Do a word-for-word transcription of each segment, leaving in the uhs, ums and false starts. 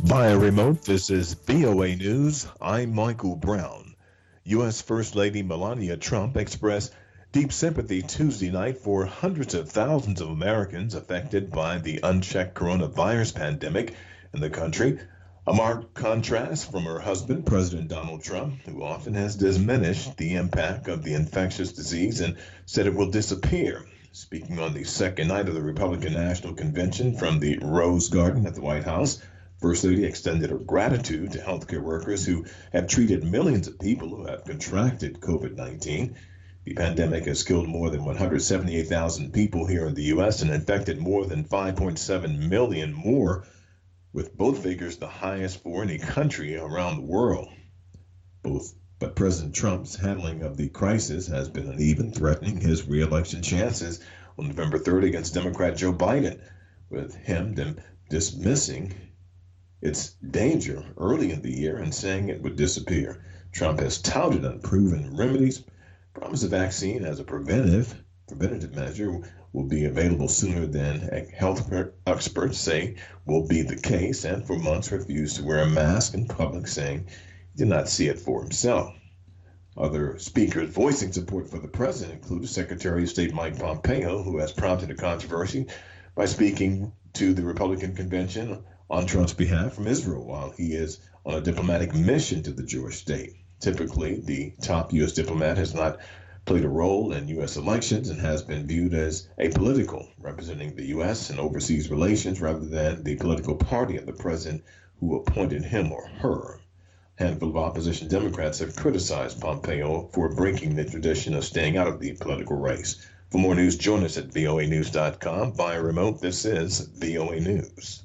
Via remote, this is V O A News. I'm Michael Brown. U S. First Lady Melania Trump expressed deep sympathy Tuesday night for hundreds of thousands of Americans affected by the unchecked coronavirus pandemic in the country, a marked contrast from her husband, President Donald Trump, who often has diminished the impact of the infectious disease and said it will disappear. Speaking on the second night of the Republican National Convention from the Rose Garden at the White House, First Lady extended her gratitude to healthcare workers who have treated millions of people who have contracted COVID nineteen. The pandemic has killed more than one hundred seventy-eight thousand people here in the U S and infected more than five point seven million more, with both figures the highest for any country around the world. Both, but President Trump's handling of the crisis has been uneven, threatening his re-election chances on November third against Democrat Joe Biden, with him dismissing its danger early in the year and saying it would disappear. Trump has touted unproven remedies, promised a vaccine as a preventive preventative measure will be available sooner than health experts say will be the case, and for months refused to wear a mask in public, saying he did not see it for himself. Other speakers voicing support for the president include Secretary of State Mike Pompeo, who has prompted a controversy by speaking to the Republican convention on Trump's behalf from Israel while he is on a diplomatic mission to the Jewish state. Typically, the top U S diplomat has not played a role in U S elections and has been viewed as apolitical, representing the U S in overseas relations rather than the political party of the president who appointed him or her. A handful of opposition Democrats have criticized Pompeo for breaking the tradition of staying out of the political race. For more news, join us at V O A news dot com. Via remote, this is V O A News.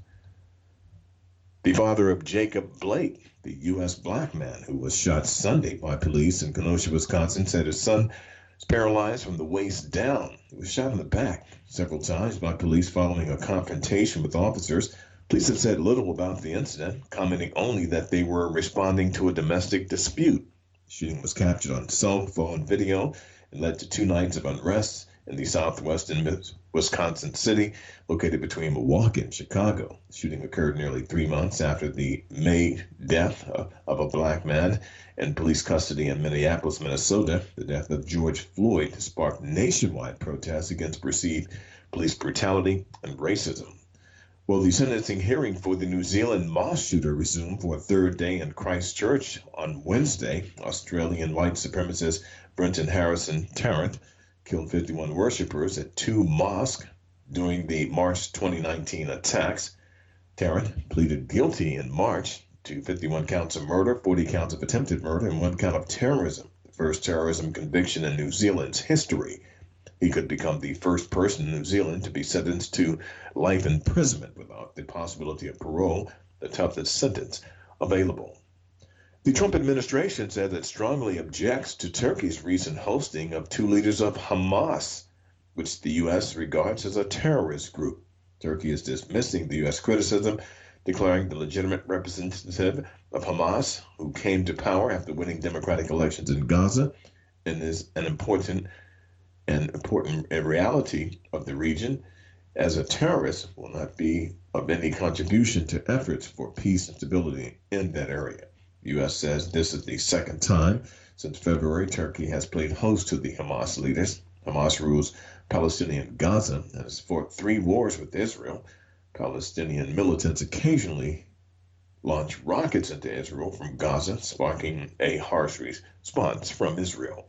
The father of Jacob Blake, the U S black man who was shot Sunday by police in Kenosha, Wisconsin, said his son is paralyzed from the waist down. He was shot in the back several times by police following a confrontation with officers. Police have said little about the incident, commenting only that they were responding to a domestic dispute. The shooting was captured on cell phone video and led to two nights of unrest in the southwestern Wisconsin city, located between Milwaukee and Chicago. The shooting occurred nearly three months after the May death of, of a black man in police custody in Minneapolis, Minnesota. The death of George Floyd sparked nationwide protests against perceived police brutality and racism. Well, the sentencing hearing for the New Zealand mosque shooter resumed for a third day in Christchurch on Wednesday. Australian white supremacist Brenton Harrison Tarrant killed fifty-one worshippers at two mosques during the March twenty nineteen attacks. Tarrant pleaded guilty in March to fifty-one counts of murder, forty counts of attempted murder, and one count of terrorism, the first terrorism conviction in New Zealand's history. He could become the first person in New Zealand to be sentenced to life imprisonment without the possibility of parole, the toughest sentence available. The Trump administration said it strongly objects to Turkey's recent hosting of two leaders of Hamas, which the U S regards as a terrorist group. Turkey is dismissing the U S criticism, declaring the legitimate representative of Hamas, who came to power after winning democratic elections in Gaza, and is an important and important reality of the region, as a terrorist will not be of any contribution to efforts for peace and stability in that area. The U S says this is the second time since February Turkey has played host to the Hamas leaders. Hamas rules Palestinian Gaza and has fought three wars with Israel. Palestinian militants occasionally launch rockets into Israel from Gaza, sparking a harsh response from Israel.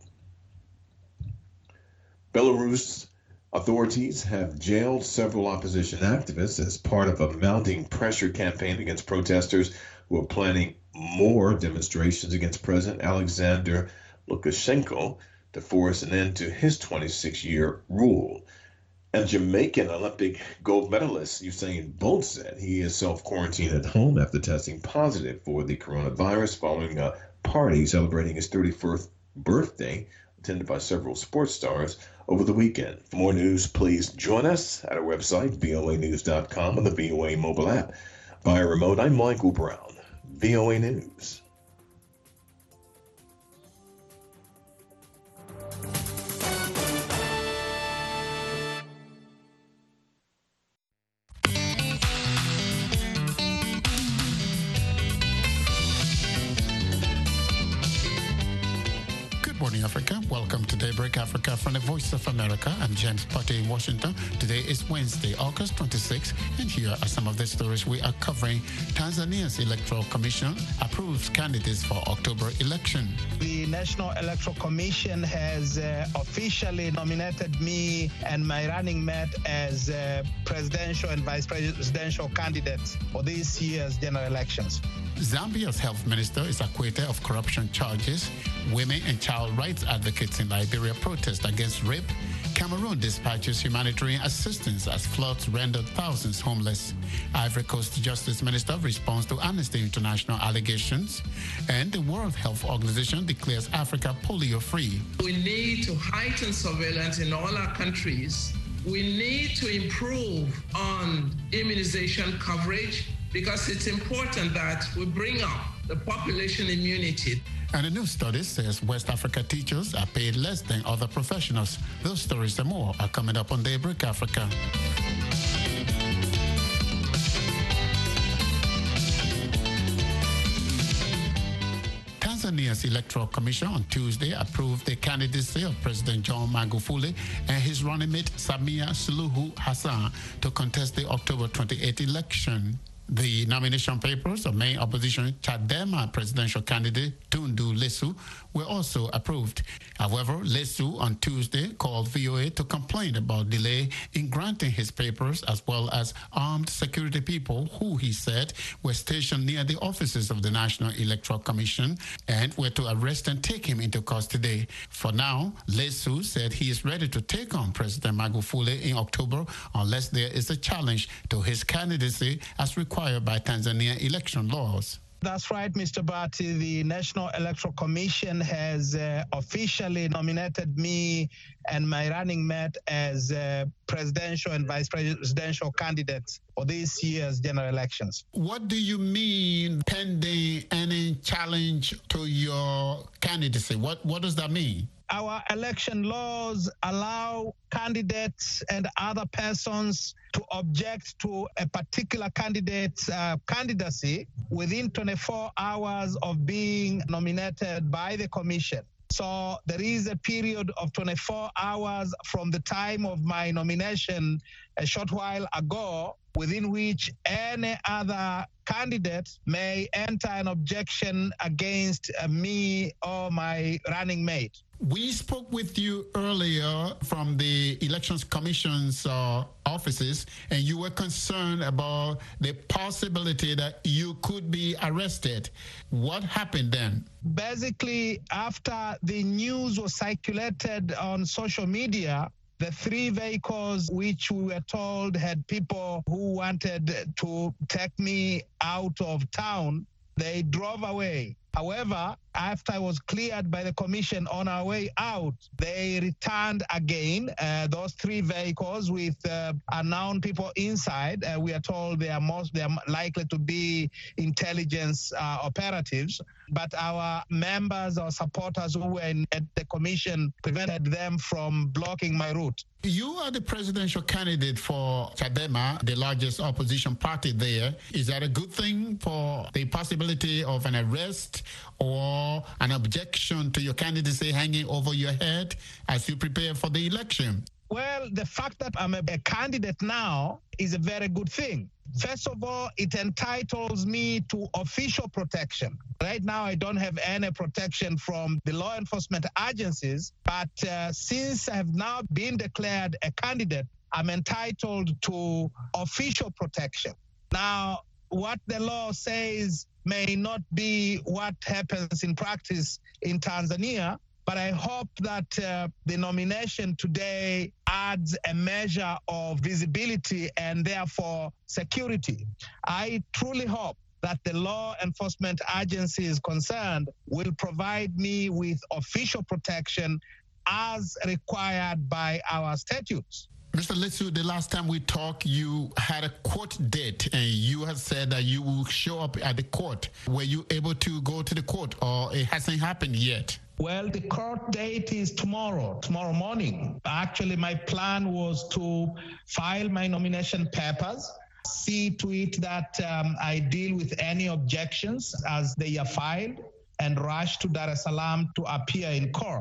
Belarus authorities have jailed several opposition activists as part of a mounting pressure campaign against protesters who are planning more demonstrations against President Alexander Lukashenko to force an end to his twenty-six-year rule. And Jamaican Olympic gold medalist Usain Bolt said he is self-quarantined at home after testing positive for the coronavirus following a party celebrating his thirty-first birthday attended by several sports stars over the weekend. For more news, please join us at our website, V O A news dot com, and the V O A mobile app. Via remote, I'm Michael Brown, V O A News. morning, Africa. Welcome to Daybreak Africa from the Voice of America. I'm James Potter in Washington. Today is Wednesday, August twenty-sixth, and here are some of the stories we are covering. Tanzania's Electoral Commission approves candidates for October election. The National Electoral Commission has uh, officially nominated me and my running mate as uh, presidential and vice presidential candidates for this year's general elections. Zambia's health minister is acquitted of corruption charges. Women and child rights advocates in Liberia protest against rape. Cameroon dispatches humanitarian assistance as floods rendered thousands homeless. Ivory Coast Justice Minister responds to Amnesty International allegations. And the World Health Organization declares Africa polio-free. We need to heighten surveillance in all our countries. We need to improve on immunization coverage, because it's important that we bring up the population immunity. And a new study says West Africa teachers are paid less than other professionals. Those stories and more are coming up on Daybreak Africa. Tanzania's Electoral Commission on Tuesday approved the candidacy of President John Magufuli and his running mate Samia Suluhu Hassan to contest the October twenty-eighth election. The nomination papers of main opposition Chadema presidential candidate Tundu Lissu were also approved. However, Lissu on Tuesday called V O A to complain about delay in granting his papers, as well as armed security people who, he said, were stationed near the offices of the National Electoral Commission and were to arrest and take him into custody. For now, Lissu said he is ready to take on President Magufuli in October unless there is a challenge to his candidacy as required by Tanzania election laws. That's right, Mister Bati. The National Electoral Commission has uh, officially nominated me and my running mate as uh, presidential and vice presidential candidates for this year's general elections. What do you mean pending any challenge to your candidacy? What, what does that mean? Our election laws allow candidates and other persons to object to a particular candidate's uh, candidacy within twenty-four hours of being nominated by the commission. So there is a period of twenty-four hours from the time of my nomination a short while ago, within which any other candidate may enter an objection against uh, me or my running mate. We spoke with you earlier from the Elections Commission's uh, offices, and you were concerned about the possibility that you could be arrested. What happened then? Basically, after the news was circulated on social media, the three vehicles which we were told had people who wanted to take me out of town, they drove away. However, after I was cleared by the commission on our way out, they returned again, uh, those three vehicles with uh, unknown people inside. Uh, we are told they are most they are likely to be intelligence uh, operatives. But our members or supporters who were in, at the commission prevented them from blocking my route. You are the presidential candidate for Chadema, the largest opposition party there. Is that a good thing for the possibility of an arrest or an objection to your candidacy hanging over your head as you prepare for the election? Well, the fact that I'm a, a candidate now is a very good thing. First of all, it entitles me to official protection. Right now, I don't have any protection from the law enforcement agencies, but uh, since I have now been declared a candidate, I'm entitled to official protection. Now, what the law says may not be what happens in practice in Tanzania, but I hope that uh, the nomination today adds a measure of visibility and therefore security. I truly hope that the law enforcement agencies concerned will provide me with official protection as required by our statutes. Mister Lissu, the last time we talked, you had a court date and you had said that you will show up at the court. Were you able to go to the court, or it hasn't happened yet? Well, the court date is tomorrow, tomorrow morning. Actually, my plan was to file my nomination papers, see to it that um, I deal with any objections as they are filed, and rush to Dar es Salaam to appear in court.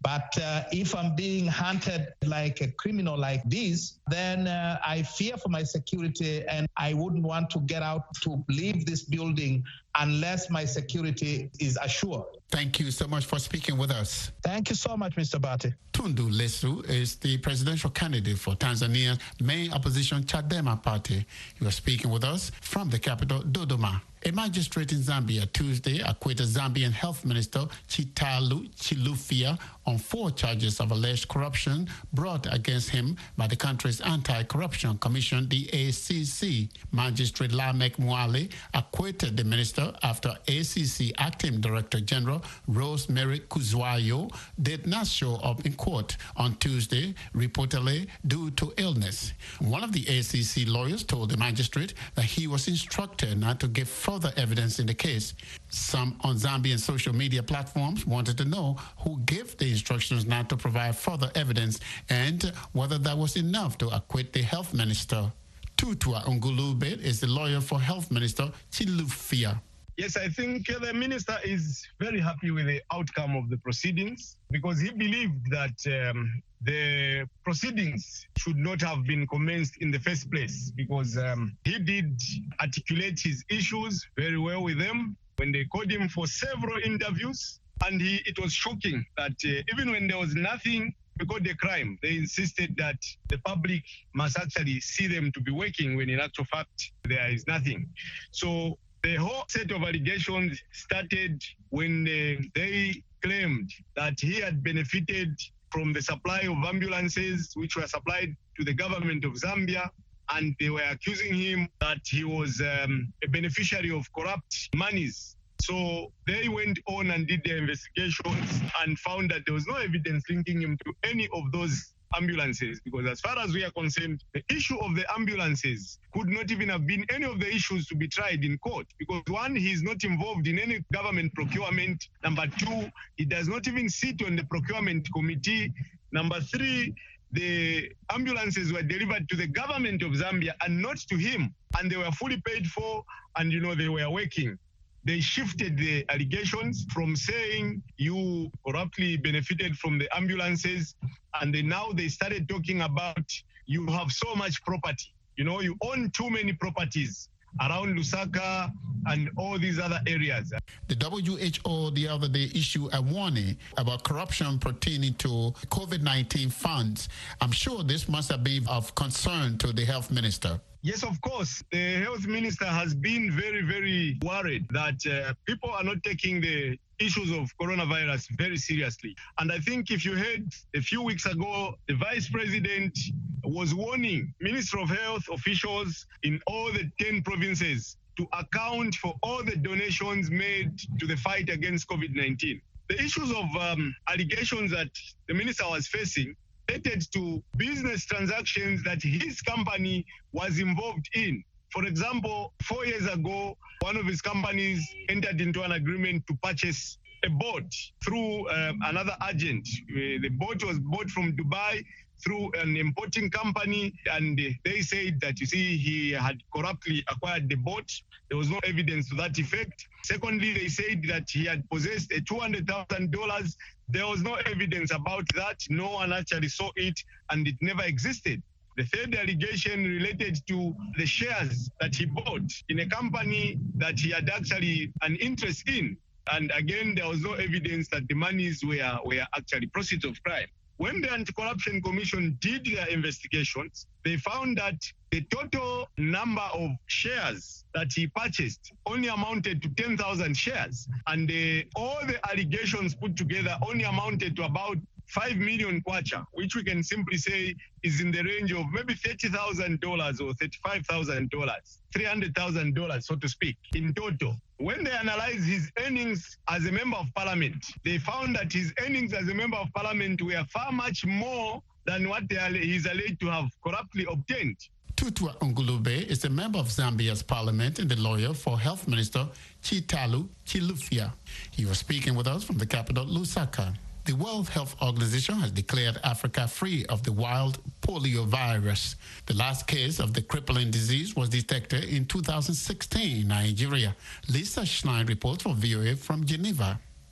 But uh, if I'm being hunted like a criminal like this, then uh, I fear for my security, and I wouldn't want to get out to leave this building unless my security is assured. Thank you so much for speaking with us. Thank you so much, Mister Bati. Tundu Lissu is the presidential candidate for Tanzania's main opposition Chadema party. He was speaking with us from the capital, Dodoma. A magistrate in Zambia Tuesday acquitted Zambian Health Minister Chitalu Chilufya on four charges of alleged corruption brought against him by the country's Anti-Corruption Commission, the A C C. Magistrate Lamek Mwale acquitted the minister after A C C Acting Director General Rosemary Kuzwayo did not show up in court on Tuesday, reportedly due to illness. One of the A C C lawyers told the magistrate that he was instructed not to give further evidence in the case. Some on Zambian social media platforms wanted to know who gave the instructions not to provide further evidence and whether that was enough to acquit the health minister. Tutua Ngulube is the lawyer for Health Minister Chilufya. Yes, I think the minister is very happy with the outcome of the proceedings because he believed that um, the proceedings should not have been commenced in the first place because um, he did articulate his issues very well with them when they called him for several interviews. And he, it was shocking that uh, even when there was nothing because the crime, they insisted that the public must actually see them to be working when in actual fact there is nothing. So the whole set of allegations started when uh, they claimed that he had benefited from the supply of ambulances which were supplied to the government of Zambia, and they were accusing him that he was um, a beneficiary of corrupt monies. So they went on and did their investigations and found that there was no evidence linking him to any of those ambulances, because as far as we are concerned, the issue of the ambulances could not even have been any of the issues to be tried in court, because one, he is not involved in any government procurement. Number two, he does not even sit on the procurement committee. Number three, the ambulances were delivered to the government of Zambia and not to him, and they were fully paid for, and you know they were working. They shifted the allegations from saying you corruptly benefited from the ambulances, and then now they started talking about you have so much property. You know, you own too many properties around Lusaka and all these other areas. The W H O the other day issued a warning about corruption pertaining to COVID nineteen funds. I'm sure this must have been of concern to the health minister. Yes, of course. The health minister has been very, very worried that uh, people are not taking the issues of coronavirus very seriously. And I think if you heard a few weeks ago, the vice president was warning Minister of Health officials in all the ten provinces to account for all the donations made to the fight against COVID nineteen. The issues of um, allegations that the minister was facing related to business transactions that his company was involved in. For example, four years ago, one of his companies entered into an agreement to purchase a boat through um, another agent. Uh, the boat was bought from Dubai through an importing company, and they said that, you see, he had corruptly acquired the boat. There was no evidence to that effect. Secondly, they said that he had possessed a two hundred thousand dollars. There was no evidence about that. No one actually saw it, and it never existed. The third allegation related to the shares that he bought in a company that he had actually an interest in. And again, there was no evidence that the monies were, were actually proceeds of crime. When the Anti-Corruption Commission did their investigations, they found that the total number of shares that he purchased only amounted to ten thousand shares. And the, all the allegations put together only amounted to about five million kwacha, which we can simply say is in the range of maybe thirty thousand dollars or thirty-five thousand dollars, three hundred thousand dollars, so to speak, in total. When they analyzed his earnings as a member of parliament, they found that his earnings as a member of parliament were far much more than what they are, he's alleged to have corruptly obtained. Tutua Ngulube is a member of Zambia's parliament and the lawyer for Health Minister Chitalu Chilufya. He was speaking with us from the capital, Lusaka. The World Health Organization has declared Africa free of the wild polio virus. The last case of the crippling disease was detected in two thousand sixteen in Nigeria. Lisa Schneid reports for V O A from Geneva.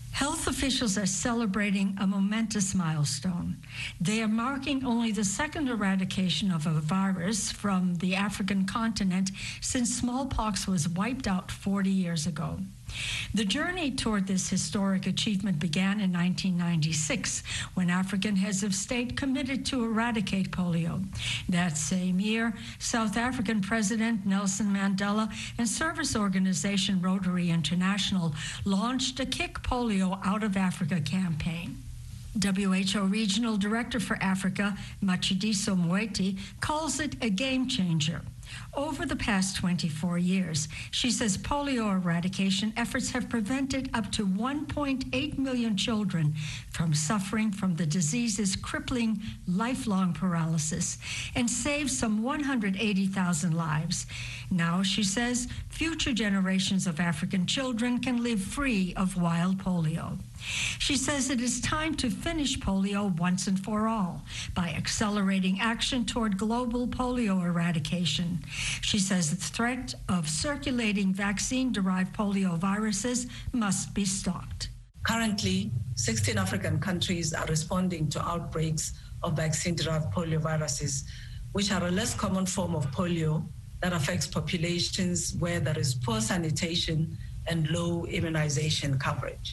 Health officials are celebrating a momentous milestone. They are marking only the second eradication of a virus from the African continent since smallpox was wiped out forty years ago. The journey toward this historic achievement began in nineteen ninety-six, when African heads of state committed to eradicate polio. That same year, South African President Nelson Mandela and service organization Rotary International launched a Kick Polio Out of Africa campaign. W H O Regional Director for Africa, Matshidiso Moeti, calls it a game changer. Over the past twenty-four years, she says polio eradication efforts have prevented up to one point eight million children from suffering from the disease's crippling lifelong paralysis and saved some one hundred eighty thousand lives. Now, she says, future generations of African children can live free of wild polio. She says it is time to finish polio once and for all by accelerating action toward global polio eradication. She says the threat of circulating vaccine-derived polio viruses must be stopped. Currently, sixteen African countries are responding to outbreaks of vaccine-derived polio viruses, which are a less common form of polio that affects populations where there is poor sanitation and low immunization coverage.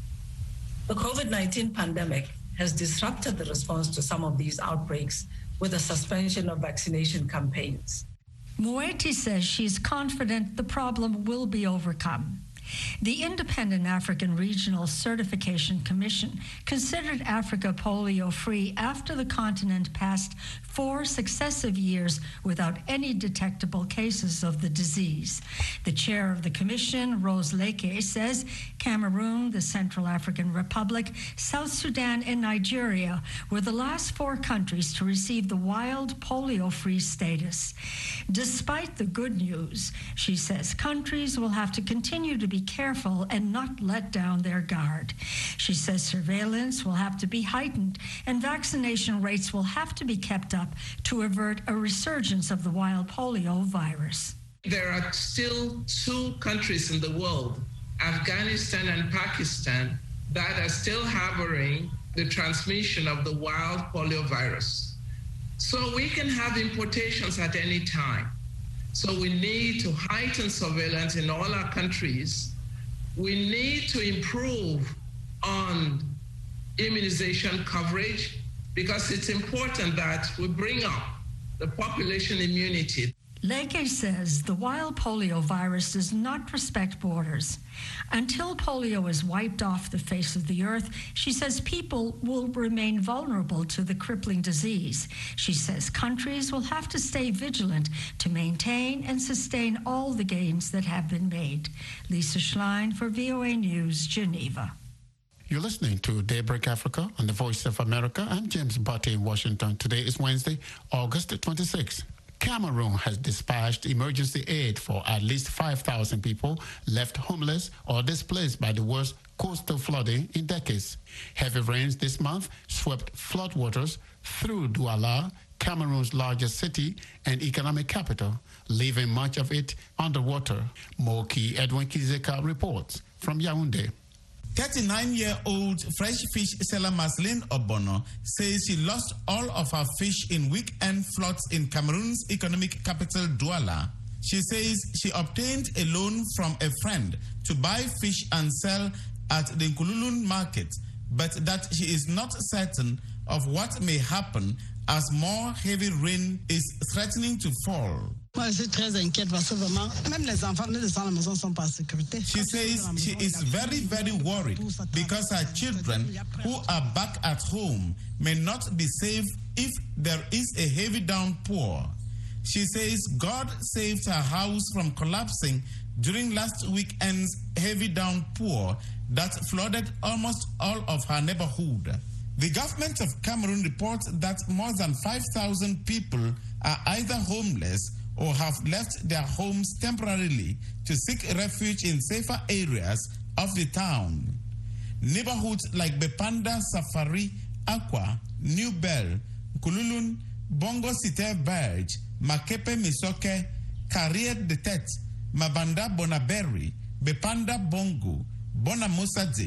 The COVID nineteen pandemic has disrupted the response to some of these outbreaks with the suspension of vaccination campaigns. Moeti says she's confident the problem will be overcome. The Independent African Regional Certification Commission considered Africa polio-free after the continent passed four successive years without any detectable cases of the disease. The chair of the commission, Rose Leke, says Cameroon, the Central African Republic, South Sudan, and Nigeria were the last four countries to receive the wild polio-free status. Despite the good news, she says countries will have to continue to be careful and not let down their guard. She says surveillance will have to be heightened and vaccination rates will have to be kept up to avert a resurgence of the wild polio virus. There are still two countries in the world, Afghanistan and Pakistan, that are still harboring the transmission of the wild polio virus. So we can have importations at any time. So we need to heighten surveillance in all our countries. We need to improve on immunization coverage because it's important that we bring up the population immunity. Leke says the wild polio virus does not respect borders. Until polio is wiped off the face of the earth, she says people will remain vulnerable to the crippling disease. She says countries will have to stay vigilant to maintain and sustain all the gains that have been made. Lisa Schlein for V O A News, Geneva. You're listening to Daybreak Africa on the Voice of America. I'm James Butte in Washington. Today is Wednesday, August twenty-sixth. Cameroon has dispatched emergency aid for at least five thousand people left homeless or displaced by the worst coastal flooding in decades. Heavy rains this month swept floodwaters through Douala, Cameroon's largest city and economic capital, leaving much of it underwater. Moki Edwin Kizeka reports from Yaoundé. thirty-nine-year-old fresh fish seller Marceline Obono says she lost all of her fish in weekend floods in Cameroon's economic capital, Douala. She says she obtained a loan from a friend to buy fish and sell at the Nkululun market, but that she is not certain of what may happen as more heavy rain is threatening to fall. She says she is very, very worried because her children who are back at home may not be safe if there is a heavy downpour. She says God saved her house from collapsing during last weekend's heavy downpour that flooded almost all of her neighborhood. The government of Cameroon reports that more than five thousand people are either homeless or have left their homes temporarily to seek refuge in safer areas of the town. Neighborhoods like Bepanda, Safari, Aqua, New Bell, Kululun, Bongo Cité Berge, Makepe Misoke, Carrière de Tête, Mabanda Bonaberi, Bepanda Bongo, Bonamosadze,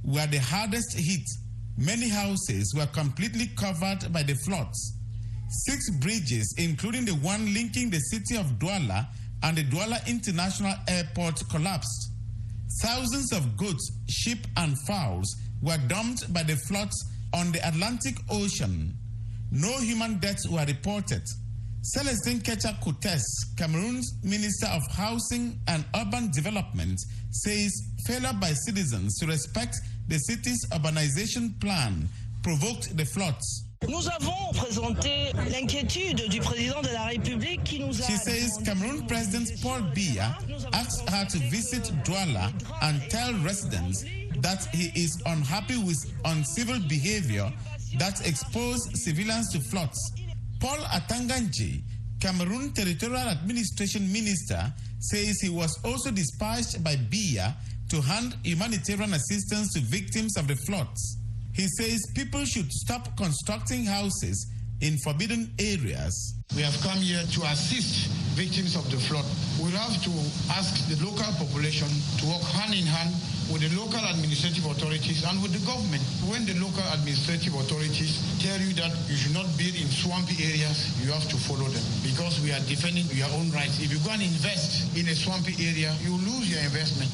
were the hardest hit. Many houses were completely covered by the floods. Six bridges, including the one linking the city of Douala and the Douala International Airport, collapsed. Thousands of goats, sheep, and fowls were dumped by the floods on the Atlantic Ocean. No human deaths were reported. Celestine Kecha Koutes, Cameroon's Minister of Housing and Urban Development, says failure by citizens to respect the city's urbanization plan provoked the floods. Nous avons présenté l'inquiétude du président de la République qui nous a... She says Cameroon President Paul Biya asked her to visit Douala and tell residents that he is unhappy with uncivil behavior that exposed civilians to floods. Paul Atanganji, Cameroon Territorial Administration Minister, says he was also dispatched by Biya to hand humanitarian assistance to victims of the floods. He says people should stop constructing houses in forbidden areas. We have come here to assist victims of the flood. We'll have to ask the local population to work hand in hand with the local administrative authorities and with the government. When the local administrative authorities tell you that you should not build in swampy areas, you have to follow them because we are defending your own rights. If you go and invest in a swampy area, you lose your investment.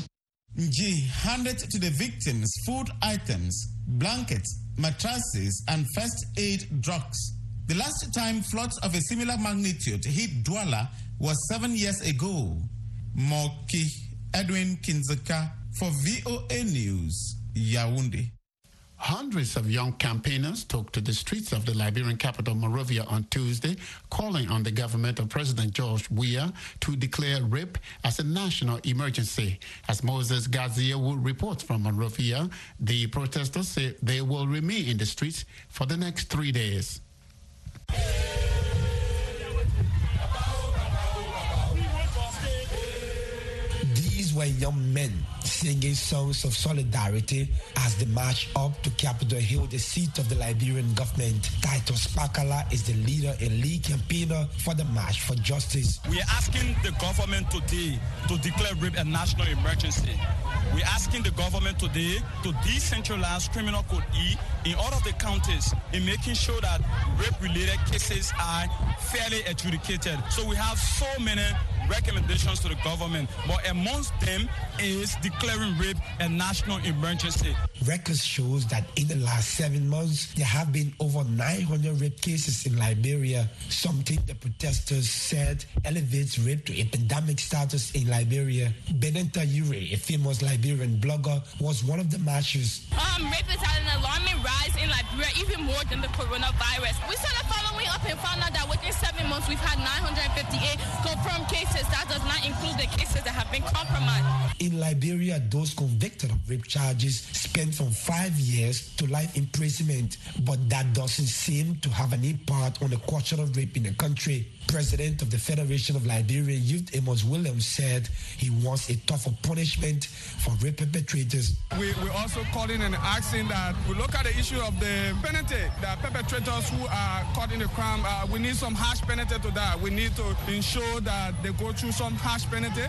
Nji handed to the victims food items, blankets, mattresses, and first aid drugs. The last time floods of a similar magnitude hit Douala was seven years ago. Moki Edwin Kinzeka for V O A News, Yaoundé. Hundreds of young campaigners took to the streets of the Liberian capital, Monrovia, on Tuesday, calling on the government of President George Weah to declare rape as a national emergency. As Moses Gazia will report from Monrovia, the protesters say they will remain in the streets for the next three days. These were young men singing songs of solidarity as they march up to Capitol Hill, the seat of the Liberian government. Titus Pakala is the leader and lead campaigner for the March for Justice. We are asking the government today to declare rape a national emergency. We're asking the government today to decentralize Criminal Code E in all of the counties in making sure that rape-related cases are fairly adjudicated. So we have so many recommendations to the government, but amongst them is declaring rape a national emergency. Records shows that in the last seven months, there have been over nine hundred rape cases in Liberia, something the protesters said elevates rape to epidemic status in Liberia. Benenta Ure, a famous Liberian blogger, was one of the marchers. Um, rape is at an alarming rise in Liberia, even more than the coronavirus. We started following up and found out that within seven months, we've had nine hundred fifty-eight confirmed cases. That does not include the cases that have been compromised. In Liberia, those convicted of rape charges spend from five years to life imprisonment, but that doesn't seem to have an impact on the culture of rape in the country. President of the Federation of Liberian Youth, Amos Williams, said he wants a tougher punishment for rape perpetrators. We, we're also calling and asking that we look at the issue of the penalty. The perpetrators who are caught in the crime, uh, we need some harsh penalty to that. We need to ensure that they go through some harsh penalty.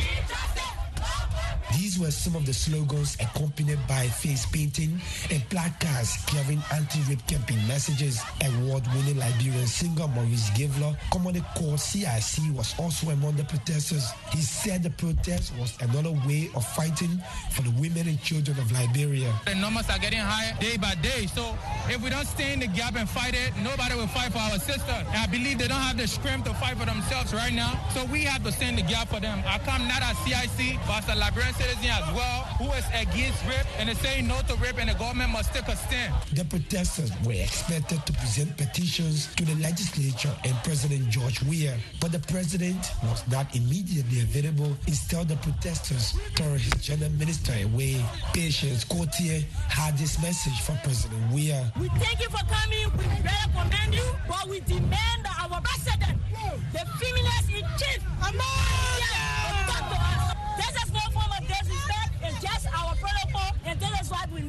These were some of the slogans accompanied by face painting and placards carrying anti-rape campaign messages. Award-winning Liberian singer Maurice Gavler, commonly called C I C, was also among the protesters. He said the protest was another way of fighting for the women and children of Liberia. The numbers are getting higher day by day, so if we don't stay in the gap and fight it, nobody will fight for our sister. And I believe they don't have the strength to fight for themselves right now, so we have to stay in the gap for them. I come not as C I C, but as a Liberian citizen as well, who is against rape and is saying no to rape, and the government must take a stand. The protesters were expected to present petitions to the legislature and President George Weah, but the president was not immediately available. Instead, the protesters turned his general minister away. Patience Courtier had this message for President Weah. We thank you for coming. We very commend you, but we demand that our president, the feminist in chief, yeah, talk to us. This is no form of disrespect. It's just our protocol, and this is what we need as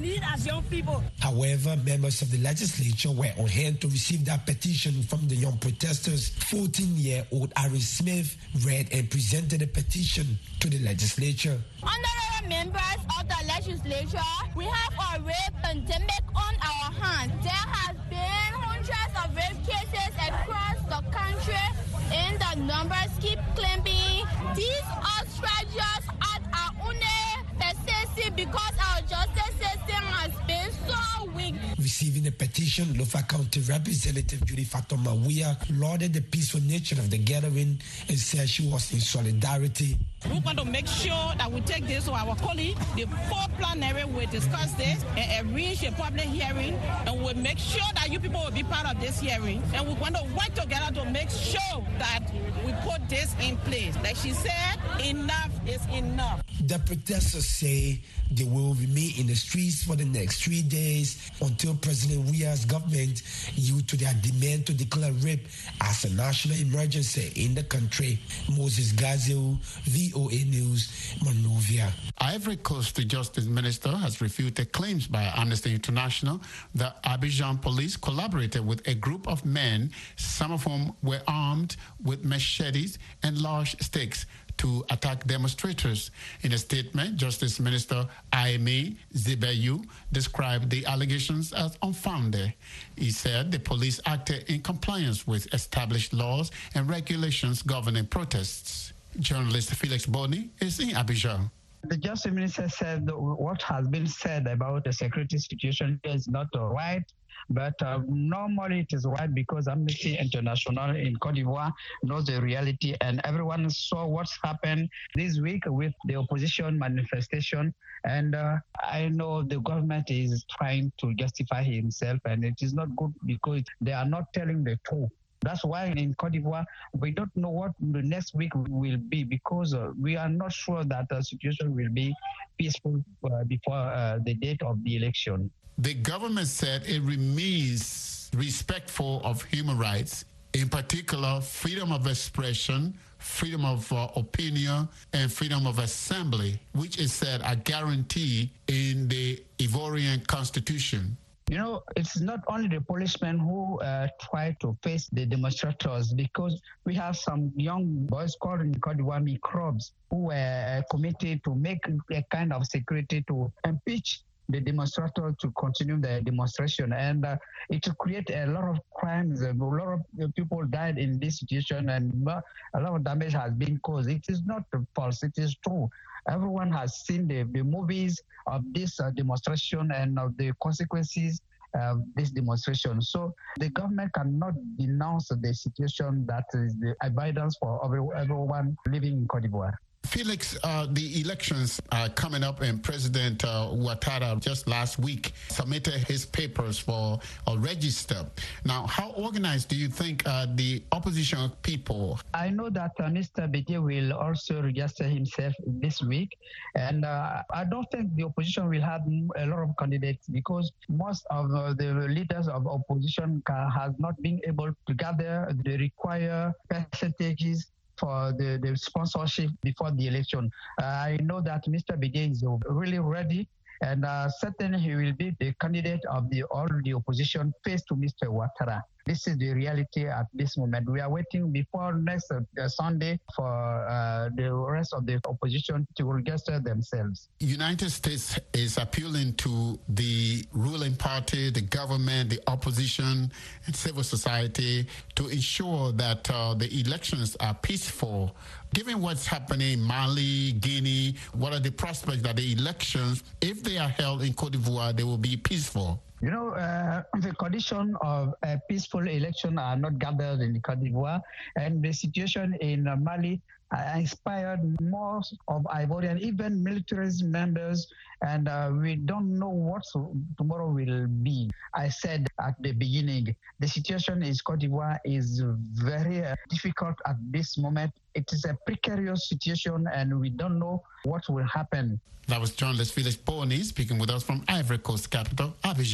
these young people. However, members of the legislature were on hand to receive that petition from the young protesters. fourteen-year-old Ari Smith read and presented a petition to the legislature. Honorable members of the legislature, we have a rape pandemic on our hands. There has been hundreds of rape cases across the country, and the numbers keep climbing. These are strangers at our own persisting because our justice system has been so weak. Receiving the petition, Lofa County Representative Judy Fatoma Wia lauded the peaceful nature of the gathering and said she was in solidarity. We want to make sure that we take this to our colleague. The full plenary will discuss this and arrange a public hearing, and we'll make sure that you people will be part of this hearing. And we want to work together to make sure that we put this in place. Like she said, enough is enough. The protesters say they will remain in the streets for the next three days until President Wia's government yield to their demand to declare rape as a national emergency in the country. Moses Gazio, V O A News, Monrovia. Ivory Coast Justice Minister has refuted claims by Amnesty International that Abidjan police collaborated with a group of men, some of whom were armed with machetes and large sticks, to attack demonstrators. In a statement, Justice Minister Aimé Zebeyu described the allegations as unfounded. He said the police acted in compliance with established laws and regulations governing protests. Journalist Felix Boni is in Abidjan. The Justice Minister said what has been said about the security situation is not right. But uh, normally it is right because Amnesty International in Cote d'Ivoire knows the reality, and everyone saw what's happened this week with the opposition manifestation. And uh, I know the government is trying to justify himself, and it is not good because they are not telling the truth. That's why in Cote d'Ivoire, we don't know what the next week will be because uh, we are not sure that the situation will be peaceful uh, before uh, the date of the election. The government said it remains respectful of human rights, in particular freedom of expression, freedom of uh, opinion, and freedom of assembly, which is said are guaranteed in the Ivorian constitution. You know, it's not only the policemen who uh, try to face the demonstrators, because we have some young boys called in Cote d'Ivoire microbes who were uh, committed to make a kind of security to impeach the demonstrators to continue the demonstration, and uh, it will create a lot of crimes. A lot of people died in this situation, and a lot of damage has been caused. It is not false, it is true. Everyone has seen the, the movies of this uh, demonstration and of the consequences of this demonstration. So the government cannot denounce the situation that is the evidence for everyone living in Cote d'Ivoire. Felix, uh, the elections are coming up, and President uh, Ouattara just last week submitted his papers for a register. Now, how organized do you think uh, the opposition people? I know that uh, Mister Bédié will also register himself this week, and uh, I don't think the opposition will have a lot of candidates because most of uh, the leaders of opposition can, has not been able to gather the required percentages for the, the sponsorship before the election. Uh, I know that Mister Bédié is really ready, and uh, certainly he will be the candidate of the all the opposition faced to Mister Ouattara. This is the reality at this moment. We are waiting before next uh, Sunday for uh, the rest of the opposition to register themselves. United States is appealing to the ruling party, the government, the opposition, and civil society to ensure that uh, the elections are peaceful. Given what's happening in Mali, Guinea, what are the prospects that the elections, if they are held in Cote d'Ivoire, they will be peaceful? You know, uh, the condition of a peaceful election are not gathered in Cote d'Ivoire, and the situation in uh, Mali uh, inspired most of Ivorian, even military members, and uh, we don't know what tomorrow will be. I said at the beginning, the situation in Cote d'Ivoire is very uh, difficult at this moment. It is a precarious situation, and we don't know what will happen. That was journalist Felix Boni speaking with us from Ivory Coast capital, Abidjan.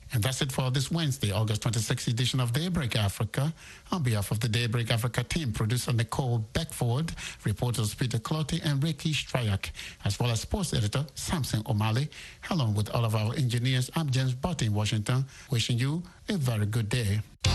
And that's it for this Wednesday, August twenty-sixth edition of Daybreak Africa. On behalf of the Daybreak Africa team, producer Nicole Beckford, reporters Peter Clotty and Ricky Stryak, as well as sports editor Samson O'Malley, along with all of our engineers, I'm James Butt in Washington, wishing you a very good day.